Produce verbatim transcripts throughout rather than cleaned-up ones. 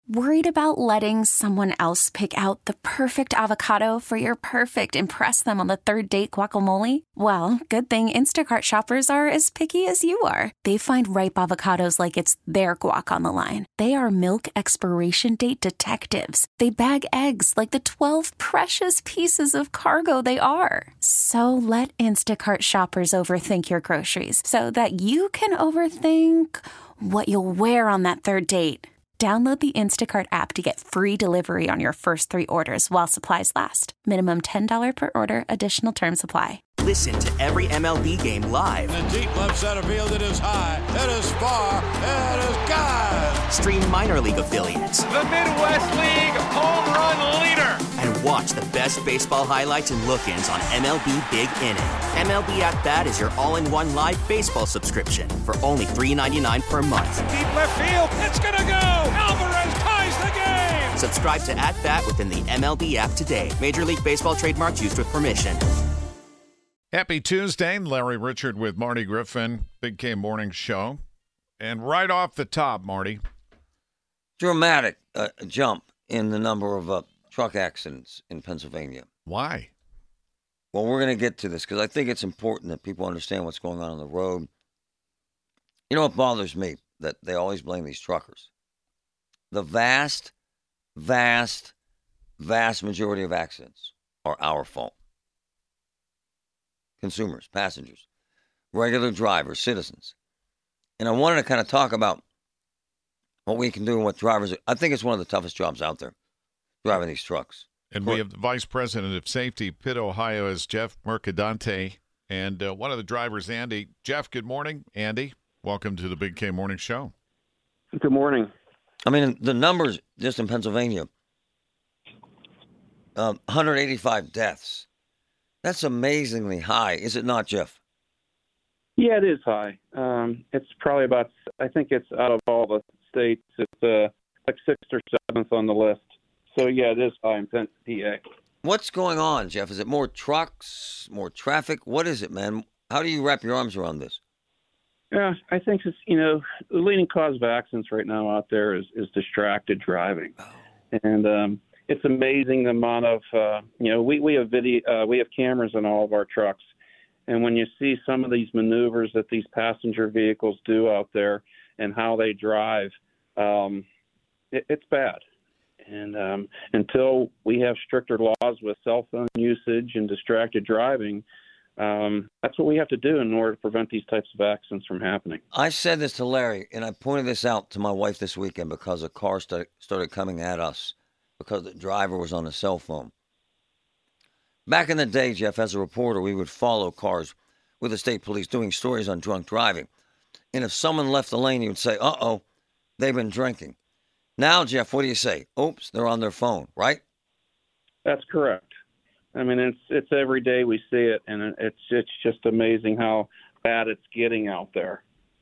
Worried about letting someone else pick out the perfect avocado for your perfect impress them on the third date guacamole? Well, good thing Instacart shoppers are as picky as you are. They find ripe avocados like it's their guac on the line. They are milk expiration date detectives. They bag eggs like the twelve precious pieces of cargo they are. So let Instacart shoppers overthink your groceries so that you can overthink what you'll wear on that third date. Download the Instacart app to get free delivery on your first three orders while supplies last. Minimum ten dollars per order. Additional terms apply. Listen to every M L B game live. In the deep left center field, it is high, it is far, it is gone. Stream minor league affiliates. The Midwest League home run leader. And watch the best baseball highlights and look-ins on M L B Big Inning. M L B At Bat is your all-in-one live baseball subscription for only three dollars and ninety-nine cents per month. Deep left field, it's gonna go. Alvarez ties the game. Subscribe to At Bat within the M L B app today. Major League Baseball trademarks used with permission. Happy Tuesday. Larry Richard with Marty Griffin, Big K Morning Show. And right off the top, Marty. Dramatic uh, jump in the number of uh, truck accidents in Pennsylvania. Why? Well, we're going to get to this because I think it's important that people understand what's going on on the road. You know what bothers me? That they always blame these truckers. The vast, vast, vast majority of accidents are our fault. Consumers, passengers, regular drivers, citizens. And I wanted to kind of talk about what we can do and what drivers are. I think it's one of the toughest jobs out there, driving these trucks. And we have the Vice President of Safety, Pitt, Ohio, is Jeff Mercadante, and uh, one of the drivers, Andy. Jeff, good morning. Andy, welcome to the Big K Morning Show. Good morning. I mean, the numbers just in Pennsylvania, um, one hundred eighty-five deaths. That's amazingly high, is it not, Jeff? Yeah, it is high. Um, it's probably about, I think it's out of all the states, it's uh, like sixth or seventh on the list. So, yeah, it is high in Penn, P A. What's going on, Jeff? Is it more trucks, more traffic? What is it, man? How do you wrap your arms around this? Yeah, I think it's, you know, the leading cause of accidents right now out there is, is distracted driving. Oh. And um, it's amazing the amount of, uh, you know, we, we have video, uh, we have cameras in all of our trucks. And when you see some of these maneuvers that these passenger vehicles do out there and how they drive, um, it, it's bad. And um, until we have stricter laws with cell phone usage and distracted driving, um, that's what we have to do in order to prevent these types of accidents from happening. I said this to Larry, and I pointed this out to my wife this weekend because a car st- started coming at us because the driver was on a cell phone. Back in the day, Jeff, as a reporter, we would follow cars with the state police doing stories on drunk driving. And if someone left the lane, you would say, uh-oh, they've been drinking. Now, Jeff, what do you say? Oops, they're on their phone, right? That's correct. I mean, it's it's every day we see it, and it's it's just amazing how bad it's getting out there.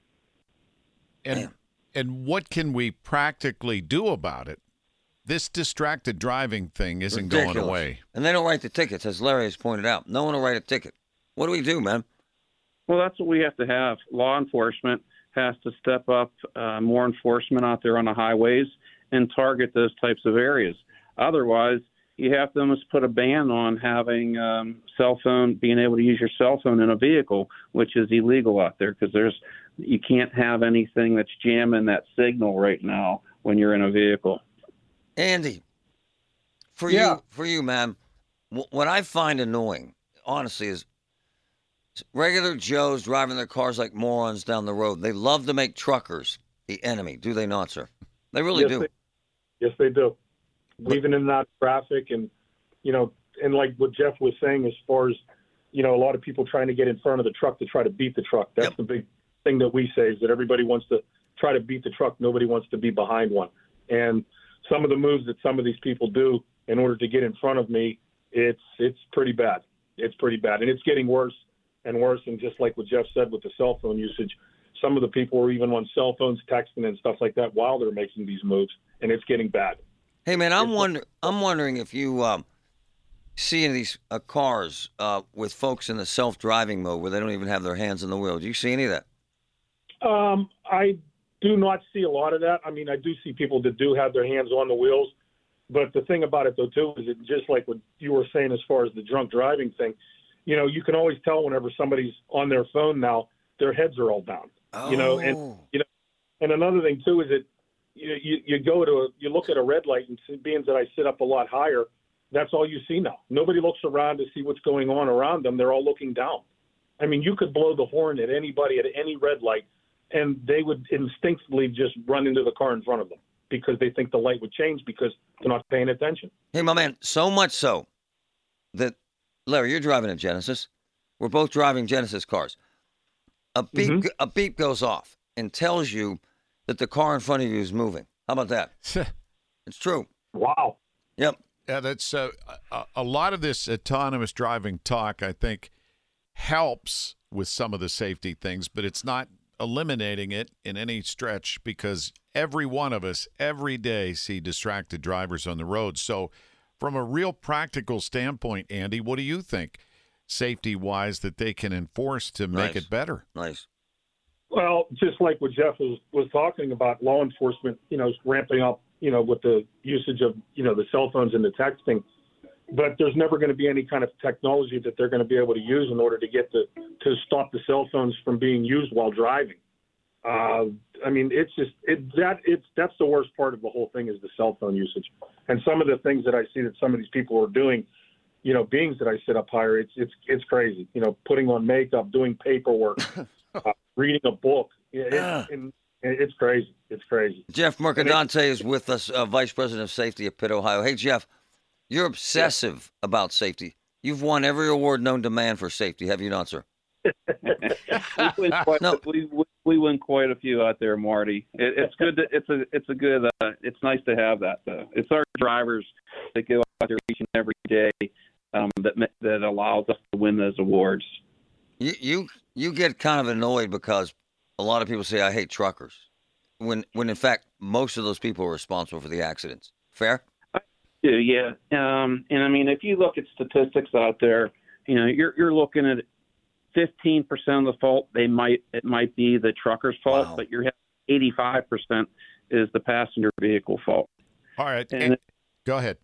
And Damn. and what can we practically do about it? This distracted driving thing isn't Ridiculous. going away. And they don't write the tickets, as Larry has pointed out. No one will write a ticket. What do we do, man? Well, that's what we have to have. Law enforcement has to step up, uh, more enforcement out there on the highways and target those types of areas. Otherwise, you have to almost put a ban on having um, cell phone, being able to use your cell phone in a vehicle, which is illegal out there because there's you can't have anything that's jamming that signal right now when you're in a vehicle. Andy, for yeah. you, for you, man, what I find annoying, honestly, is regular Joes driving their cars like morons down the road. They love to make truckers the enemy, do they not, sir? They really yes, do. They, yes, they do. Weaving in and out of traffic, and you know, and like what Jeff was saying, as far as you know, a lot of people trying to get in front of the truck to try to beat the truck. That's yep. the big thing that we say is that everybody wants to try to beat the truck. Nobody wants to be behind one. And some of the moves that some of these people do in order to get in front of me, it's it's pretty bad. It's pretty bad, and it's getting worse and worse. And just like what Jeff said with the cell phone usage, some of the people are even on cell phones texting and stuff like that while they're making these moves, and it's getting bad. Hey, man, I'm wonder I'm wondering if you um, see any of these uh, cars uh, with folks in the self-driving mode where they don't even have their hands on the wheel. Do you see any of that? Um, I do not see a lot of that. I mean, I do see people that do have their hands on the wheels. But the thing about it, though, too, is it just like what you were saying as far as the drunk driving thing, you know, you can always tell whenever somebody's on their phone now, their heads are all down. Oh. You know, and you know, and another thing too is that you you, you go to a, you look at a red light, and being that I sit up a lot higher, that's all you see now. Nobody looks around to see what's going on around them. They're all looking down. I mean, you could blow the horn at anybody at any red light, and they would instinctively just run into the car in front of them because they think the light would change because they're not paying attention. Hey, my man, so much so that, Larry, you're driving a Genesis. We're both driving Genesis cars. A beep, Mm-hmm. a beep goes off and tells you that the car in front of you is moving. How about that? It's true. Wow. Yep. Yeah, that's uh, a, a lot of this autonomous driving talk, I think, helps with some of the safety things, but it's not eliminating it in any stretch because every one of us every day see distracted drivers on the road. So from a real practical standpoint, Andy, what do you think safety-wise that they can enforce to make Nice. it better? Nice. Well, just like what Jeff was, was talking about, law enforcement, you know, is ramping up, you know, with the usage of, you know, the cell phones and the texting. But there's never going to be any kind of technology that they're going to be able to use in order to get the to stop the cell phones from being used while driving. Uh, I mean, it's just it that it's that's the worst part of the whole thing is the cell phone usage. And some of the things that I see that some of these people are doing, you know, beings that I sit up higher, it's it's it's crazy. You know, putting on makeup, doing paperwork, uh, reading a book. It, it, and it's crazy. It's crazy. Jeff Mercadante is with us, uh, Vice President of Safety at Pitt, Ohio. Hey, Jeff, you're obsessive yeah. about safety. You've won every award known to man for safety, have you not, sir? we, win quite, No. we, we, we win quite a few out there, Marty. It, it's good. To, it's a it's a good. Uh, it's nice to have that though. It's our drivers that go out there each and every day um, that that allows us to win those awards. You you you get kind of annoyed because a lot of people say I hate truckers, when when in fact most of those people are responsible for the accidents. Fair? Yeah, um, and I mean if you look at statistics out there, you know you're you're looking at fifteen percent of the fault. They might it might be the trucker's fault, Wow. but you're eighty-five percent is the passenger vehicle fault. All right. And, And, go ahead.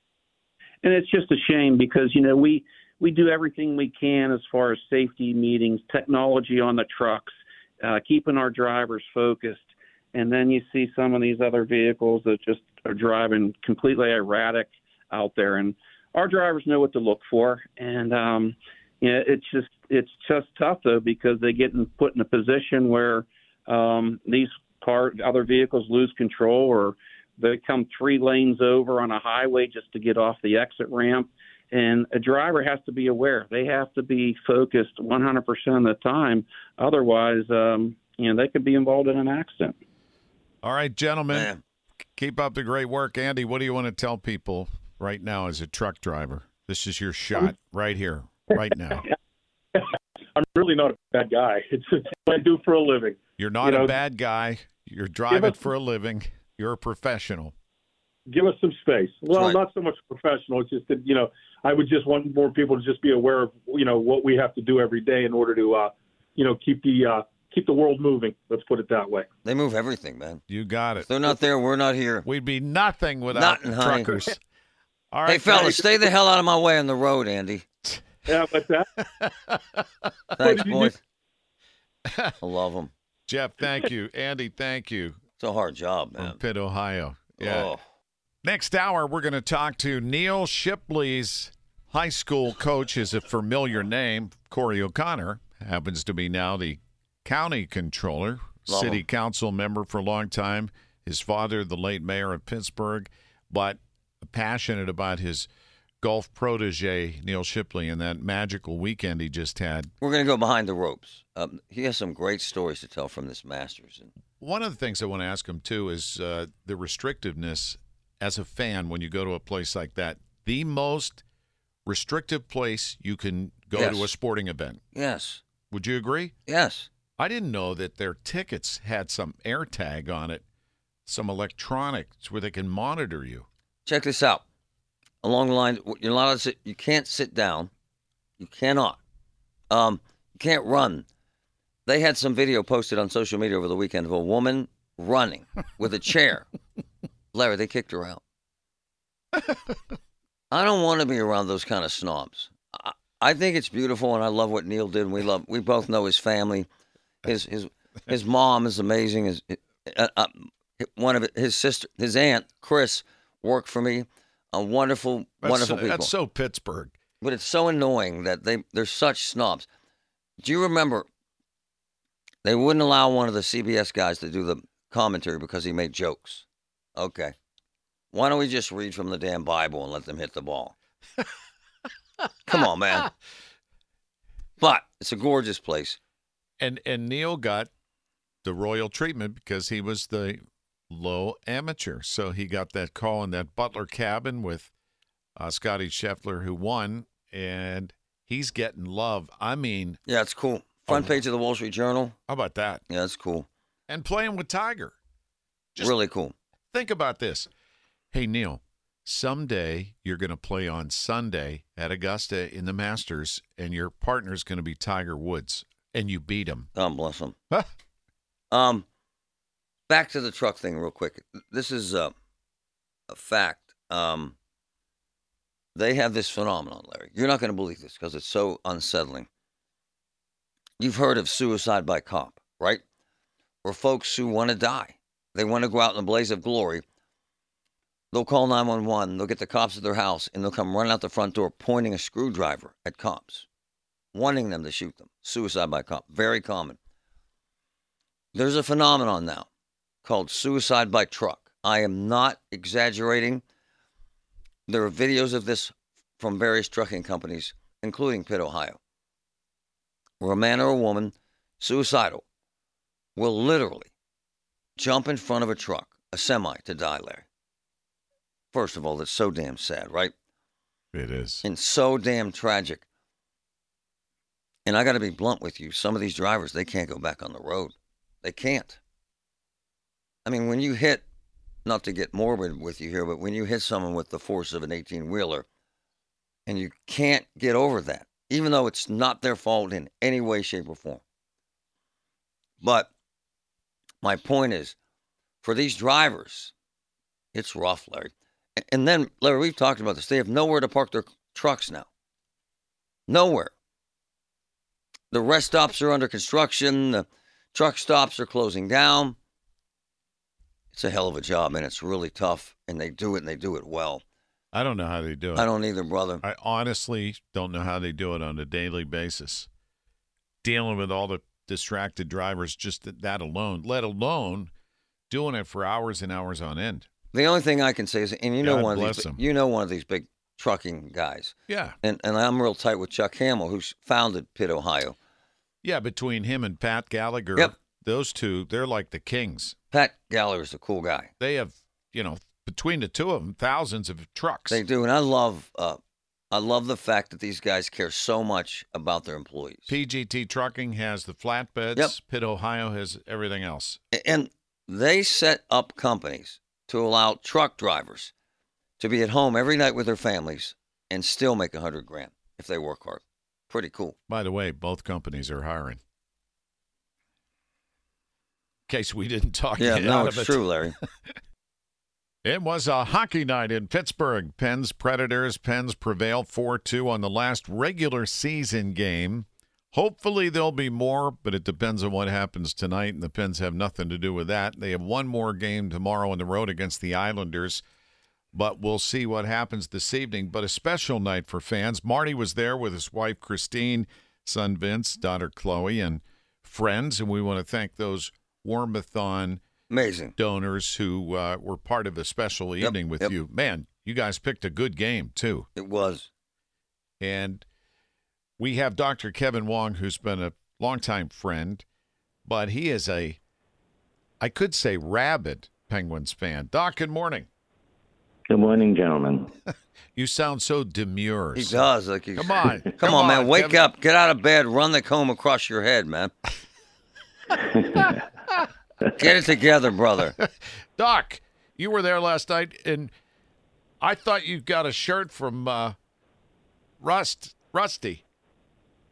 and it's just a shame because, you know, we, we do everything we can as far as safety meetings, technology on the trucks, uh, keeping our drivers focused. And then you see some of these other vehicles that just are driving completely erratic out there. And our drivers know what to look for. And, um, you know, it's just it's just tough, though, because they get in, put in a position where um, these car, other vehicles lose control, or they come three lanes over on a highway just to get off the exit ramp. And a driver has to be aware. They have to be focused one hundred percent of the time. Otherwise, um, you know, they could be involved in an accident. All right, gentlemen, Man. keep up the great work. Andy, what do you want to tell people right now as a truck driver? This is your shot right here, right now. I'm really not a bad guy. It's, it's what I do for a living. You're not You know, a bad guy. You're driving us- for a living. You're a professional. Give us some space. Well, right. not so much professional. It's just that, you know, I would just want more people to just be aware of, you know, what we have to do every day in order to, uh, you know, keep the uh, keep the world moving. Let's put it that way. They move everything, man. You got it. If they're not there, we're not here. We'd be nothing without Nothing, honey. truckers. All right, Hey, fellas, guys. stay the hell out of my way on the road, Andy. Yeah, but that. Thanks, did you boys. I love them. Jeff, thank you. Andy, thank you. It's a hard job, man. From Pitt, Ohio. Yeah. Oh. Next hour, we're going to talk to Neil Shipley's high school coach. Is a familiar name. Corey O'Connor happens to be now the county controller, Love city him. council member for a long time. His father, the late mayor of Pittsburgh, but passionate about his golf protege, Neil Shipley, and that magical weekend he just had. We're going to go behind the ropes. Um, he has some great stories to tell from this Masters. And One of the things I want to ask him, too, is uh, the restrictiveness as a fan when you go to a place like that. The most restrictive place you can go Yes. to a sporting event. yes, Would you agree? yes. I didn't know that their tickets had some air tag on it, some electronics where they can monitor you. Check this out. Along the line, you're not allowed to sit, you can't sit down. You cannot. Um, you can't run. They had some video posted on social media over the weekend of a woman running with a chair. Larry, they kicked her out. I don't want to be around those kind of snobs. I, I think it's beautiful, and I love what Neil did. And we love. We both know his family. His his his mom is amazing. His uh, uh, one of his sister, his aunt Chris, worked for me. A wonderful, that's, wonderful people. That's so Pittsburgh. But it's so annoying that they they're such snobs. Do you remember? They wouldn't allow one of the C B S guys to do the commentary because he made jokes. Okay. Why don't we just read from the damn Bible and let them hit the ball? Come on, man. But it's a gorgeous place. And and Neil got the royal treatment because he was the low amateur. So he got that call in that Butler cabin with uh, Scotty Scheffler, who won, and he's getting love. I mean. Yeah, it's cool. Front page of the Wall Street Journal. How about that? Yeah, that's cool. And playing with Tiger. Just really cool. Think about this. Hey, Neil, someday you're going to play on Sunday at Augusta in the Masters, and your partner's going to be Tiger Woods, and you beat him. God bless him. um, back to the truck thing real quick. This is uh, a fact. Um, they have this phenomenon, Larry. You're not going to believe this because it's so unsettling. You've heard of suicide by cop, right? Or folks who want to die. They want to go out in a blaze of glory. They'll call nine one one, they'll get the cops at their house, and they'll come running out the front door pointing a screwdriver at cops, wanting them to shoot them. Suicide by cop. Very common. There's a phenomenon now called suicide by truck. I am not exaggerating. There are videos of this from various trucking companies, including Pitt, Ohio, where a man or a woman, suicidal, will literally jump in front of a truck, a semi, to die, Larry. First of all, that's so damn sad, right? It is. And so damn tragic. And I got to be blunt with you. Some of these drivers, they can't go back on the road. They can't. I mean, when you hit, not to get morbid with you here, but when you hit someone with the force of an eighteen-wheeler, and you can't get over that, even though it's not their fault in any way, shape, or form. But my point is, for these drivers, it's rough, Larry. And then, Larry, we've talked about this. They have nowhere to park their trucks now. Nowhere. The rest stops are under construction. The truck stops are closing down. It's a hell of a job, and it's really tough. And they do it, and they do it well. I don't know how they do it. I don't either, brother. I honestly don't know how they do it on a daily basis. Dealing with all the distracted drivers, just that alone, let alone doing it for hours and hours on end. The only thing I can say is, and you know God one of bless these, him. you know one of these big trucking guys. Yeah. And and I'm real tight with Chuck Hamill, who's founded Pitt, Ohio. Yeah, between him and Pat Gallagher, Yep. those two, they're like the kings. Pat Gallagher's a cool guy. They have, you know, between the two of them, thousands of trucks. They do, and I love, uh, I love the fact that these guys care so much about their employees. P G T Trucking has the flatbeds. Yep. Pitt, Ohio has everything else. And they set up companies to allow truck drivers to be at home every night with their families and still make a hundred grand if they work hard. Pretty cool. By the way, both companies are hiring. In case we didn't talk Yeah, you no, out it's of it. true, Larry. It was a hockey night in Pittsburgh. Pens Predators. Pens prevail four two on the last regular season game. Hopefully there'll be more, but it depends on what happens tonight, and the Pens have nothing to do with that. They have one more game tomorrow on the road against the Islanders, but we'll see what happens this evening. But a special night for fans. Marty was there with his wife, Christine, son Vince, daughter Chloe, and friends, and we want to thank those Warmathon Amazing donors who uh, were part of a special evening Yep, with yep. you. Man, you guys picked a good game, too. It was. And we have Doctor Kevin Wong, who's been a longtime friend, but he is a, I could say, rabid Penguins fan. Doc, good morning. Good morning, gentlemen. You sound so demure. He so- does. Like he's, Come on. Come, Come on, man. on, Wake Kevin. up. Get out of bed. Run the comb across your head, man. Get it together, brother. Doc, you were there last night, and I thought you got a shirt from uh, Rust, Rusty.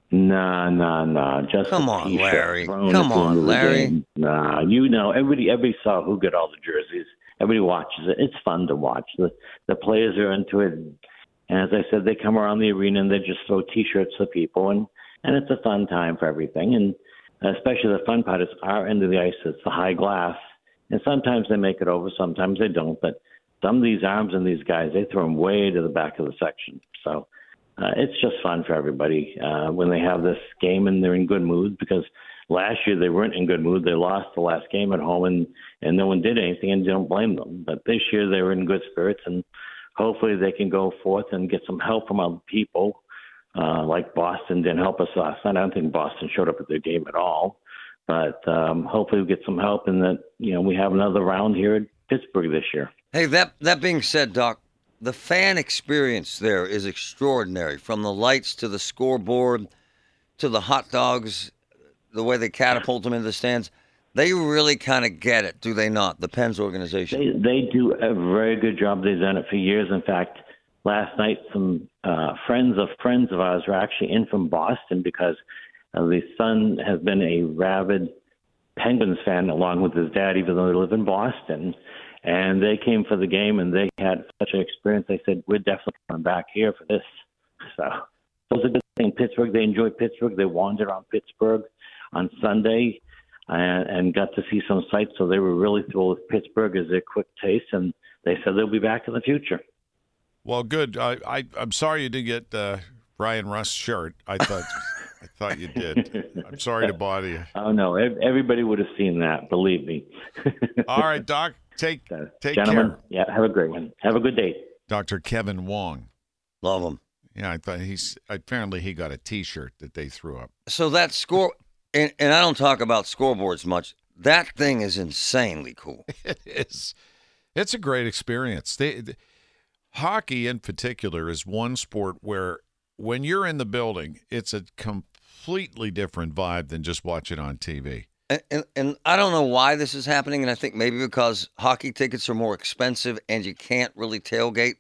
Nah, nah, nah. Just Come a on, t-shirt Larry. thrown Come at the end on, of the Larry. game. Nah, you know, everybody, everybody saw who got all the jerseys. Everybody watches it. It's fun to watch. The the players are into it, and as I said, they come around the arena and they just throw t-shirts to people, and and it's a fun time for everything. And especially the fun part is our end of the ice. It's the high glass, and sometimes they make it over, sometimes they don't. But some of these arms and these guys, they throw them way to the back of the section. So. Uh, it's just fun for everybody uh, when they have this game and they're in good mood, because last year they weren't in good mood. They lost the last game at home and, and no one did anything, and you don't blame them. But this year they were in good spirits, and hopefully they can go forth and get some help from other people uh, like Boston didn't help us last night. I don't think Boston showed up at their game at all. But um, hopefully we get some help and that, you know, we have another round here at Pittsburgh this year. Hey, that that being said, Doc, the fan experience there is extraordinary, from the lights to the scoreboard to the hot dogs, the way they catapult them into the stands. They really kind of get it, do they not, the Pens organization? They, they do a very good job. They've done it for years. In fact, last night some uh, friends of friends of ours were actually in from Boston because uh, the son has been a rabid Penguins fan along with his dad, even though they live in Boston. And they came for the game, and they had such an experience. They said, we're definitely coming back here for this. So it was a good thing. Pittsburgh, they enjoyed Pittsburgh. They wandered around Pittsburgh on Sunday and, and got to see some sights. So they were really thrilled with Pittsburgh as a quick taste, and they said they'll be back in the future. Well, good. I, I, I'm sorry you didn't get uh, Ryan Rust's shirt. I thought I thought you did. I'm sorry to bother you. Oh, no. Everybody would have seen that, believe me. All right, Doc. Take, take Gentlemen, care. Yeah, have a great one. Have a good day. Doctor Kevin Wong. Love him. Yeah, I thought he's apparently he got a T-shirt that they threw up. So that score, and, and I don't talk about scoreboards much. That thing is insanely cool. It is. It's a great experience. They, the, hockey in particular is one sport where when you're in the building, it's a completely different vibe than just watching on T V. And, and, and I don't know why this is happening, and I think maybe because hockey tickets are more expensive and you can't really tailgate.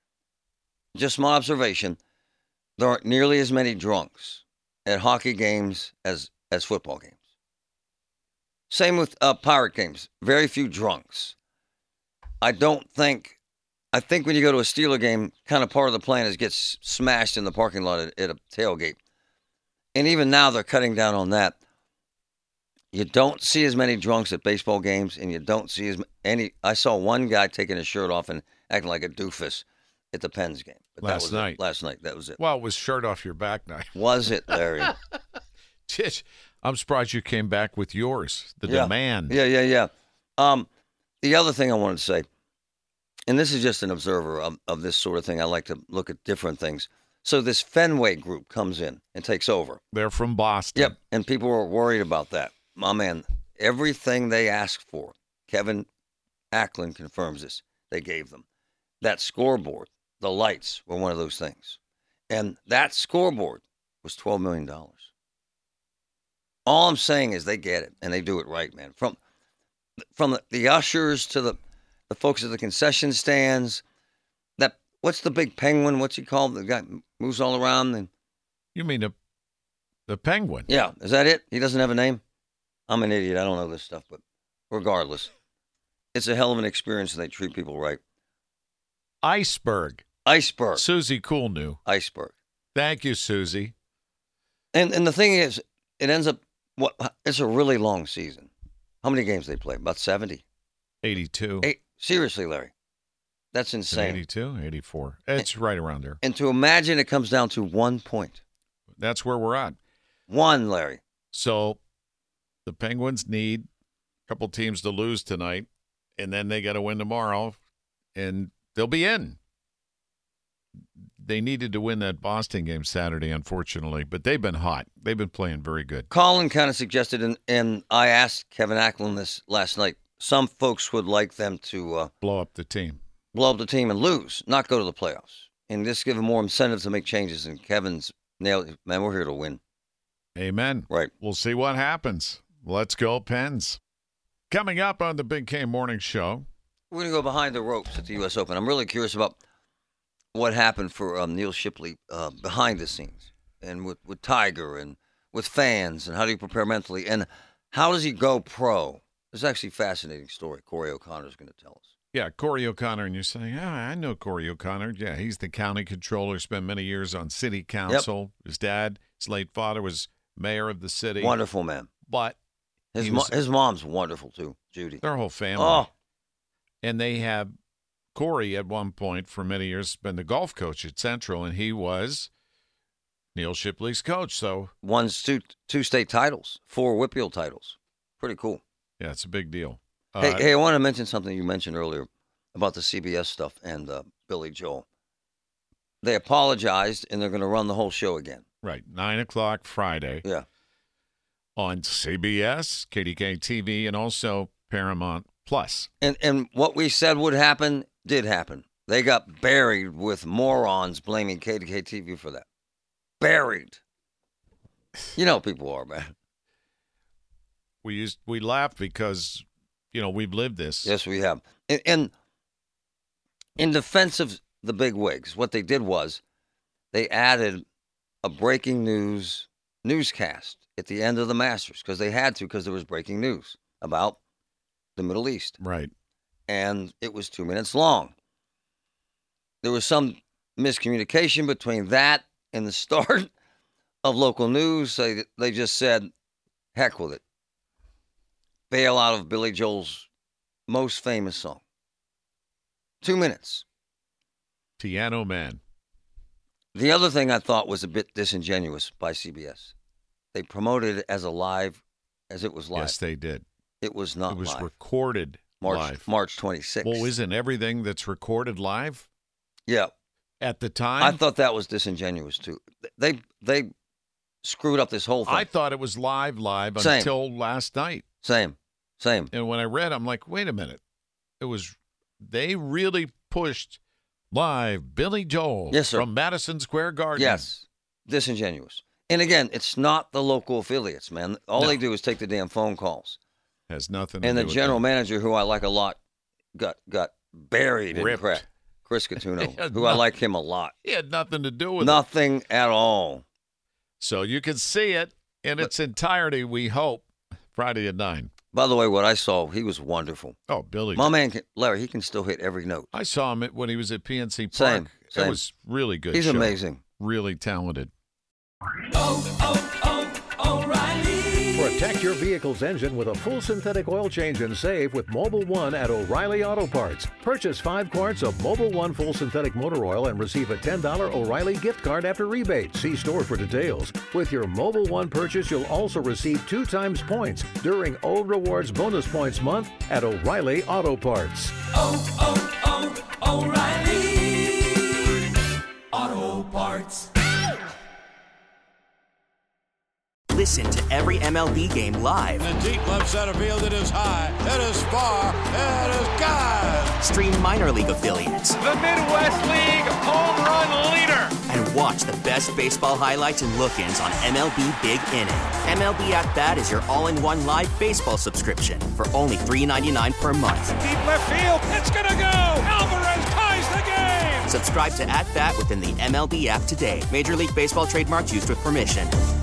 Just my observation, there aren't nearly as many drunks at hockey games as, as football games. Same with uh, Pirate games. Very few drunks. I don't think, I think when you go to a Steeler game, kind of part of the plan is get s- smashed in the parking lot at, at a tailgate. And even now they're cutting down on that. You don't see as many drunks at baseball games, and you don't see as any. I saw one guy taking his shirt off and acting like a doofus at the Pens game. But Last that was night. It. Last night, that was it. Well, it was shirt off your back night. Was it, Larry? I'm surprised you came back with yours. The yeah. demand. Yeah, yeah, yeah. Um, the other thing I wanted to say, and this is just an observer of, of this sort of thing. I like to look at different things. So this Fenway group comes in and takes over. They're from Boston. Yep, and people were worried about that. My man, everything they asked for, Kevin Acklin confirms this, they gave them. That scoreboard, the lights were one of those things. And that scoreboard was twelve million dollars. All I'm saying is they get it, and they do it right, man. From from the, the ushers to the, the folks at the concession stands, that what's the big penguin, what's he called? The guy moves all around. And, you mean the, the penguin? Yeah, is that it? He doesn't have a name? I'm an idiot. I don't know this stuff, but regardless, it's a hell of an experience, and they treat people right. Iceberg. Iceberg. Susie Cool knew. Iceberg. Thank you, Susie. And and the thing is, it ends up, what? It's a really long season. How many games they play? About seventy? eighty-two. Eight, seriously, Larry. That's insane. eighty-two, eighty-four. It's and, right around there. And to imagine it comes down to one point. That's where we're at. One, Larry. So the Penguins need a couple teams to lose tonight, and then they got to win tomorrow, and they'll be in. They needed to win that Boston game Saturday, unfortunately, but they've been hot. They've been playing very good. Colin kind of suggested, and, and I asked Kevin Acklin this last night, some folks would like them to uh, blow up the team. Blow up the team and lose, not go to the playoffs, and just give them more incentive to make changes. And Kevin's nailed it. Man, we're here to win. Amen. Right. We'll see what happens. Let's go, Pens. Coming up on the Big K Morning Show. We're going to go behind the ropes at the U S Open. I'm really curious about what happened for um, Neil Shipley uh, behind the scenes. and with, with Tiger and with fans, and how do you prepare mentally, and how does he go pro? It's actually a fascinating story Corey O'Connor is going to tell us. Yeah, Corey O'Connor, and you're saying, oh, I know Corey O'Connor. Yeah, he's the county controller, spent many years on city council. Yep. His dad, his late father, was mayor of the city. Wonderful man. But his, was, mo- his mom's wonderful, too, Judy. Their whole family. Oh. And they have Corey, at one point, for many years, been the golf coach at Central, and he was Neil Shipley's coach. So won two, two state titles, four Whippeal titles. Pretty cool. Yeah, it's a big deal. Hey, uh, hey, I want to mention something you mentioned earlier about the C B S stuff and uh, Billy Joel. They apologized, and they're going to run the whole show again. Right, nine o'clock Friday. Yeah. On C B S, K D K T V, and also Paramount Plus. And and what we said would happen did happen. They got buried with morons blaming K D K T V for that. Buried. You know how people are, man. We used we laugh because, you know, we've lived this. Yes, we have. And, and in defense of the big wigs, what they did was they added a breaking news newscast at the end of the Masters because they had to, because there was breaking news about the Middle East. Right. And it was two minutes long. There was some miscommunication between that and the start of local news. They, they just said, heck with it. Bail out of Billy Joel's most famous song. Two minutes. Piano Man. The other thing I thought was a bit disingenuous by C B S. They promoted it as a live, as it was live. Yes, they did. It was not live. It was live. recorded March, live. March twenty-sixth. Well, isn't everything that's recorded live? Yeah. At the time? I thought that was disingenuous, too. They they screwed up this whole thing. I thought it was live, live Same. until last night. Same. Same. And when I read, I'm like, wait a minute. It was, they really pushed live Billy Joel yes, sir. from Madison Square Garden. Yes. Disingenuous. And again, it's not the local affiliates, man. All No. they do is take the damn phone calls. Has nothing to and do the with general that. manager, who I like a lot, got got buried Ripped. in crap. Chris Catuno, He had who I nothing- like him a lot. He had nothing to do with it. Nothing at all. So you can see it in its entirety, we hope, Friday at nine. By the way, what I saw, he was wonderful. Oh, Billy. My man, can, Larry, he can still hit every note. I saw him at- when he was at P N C Park. Same, same. It was really good. He's show. amazing. Really talented. Oh, oh, oh, O'Reilly. Protect your vehicle's engine with a full synthetic oil change and save with Mobile One at O'Reilly Auto Parts. Purchase five quarts of Mobile One full synthetic motor oil and receive a ten dollars O'Reilly gift card after rebate. See store for details. With your Mobile One purchase, you'll also receive two times points during O Rewards Bonus Points Month at O'Reilly Auto Parts. Oh, oh, oh, O'Reilly Auto Parts. Listen to every M L B game live. In the deep left center field, it is high, it is far, it is God. Stream minor league affiliates. The Midwest League home run leader. And watch the best baseball highlights and look-ins on M L B Big Inning. M L B At Bat is your all-in-one live baseball subscription for only three dollars and ninety-nine cents per month. Deep left field. It's going to go. Alvarez ties the game. Subscribe to At Bat within the M L B app today. Major League Baseball trademarks used with permission.